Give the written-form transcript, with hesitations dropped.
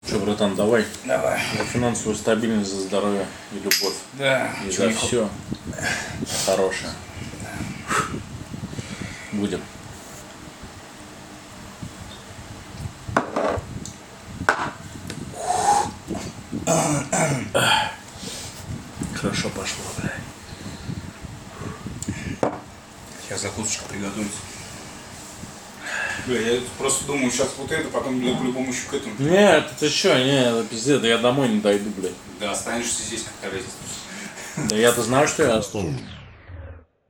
Че, братан, давай. Давай. За финансовую стабильность, за здоровье и любовь. Да. И за все хорошее. Будем. Хорошо пошло, блядь. Сейчас закусочку приготовить. Бля, я просто думаю, сейчас вот это, потом по-любому еще к этому. Нет, ты чё, не, это пиздец, да я домой не дойду, блядь. Да, останешься здесь как-то разница. Да я-то знаю, что я останусь.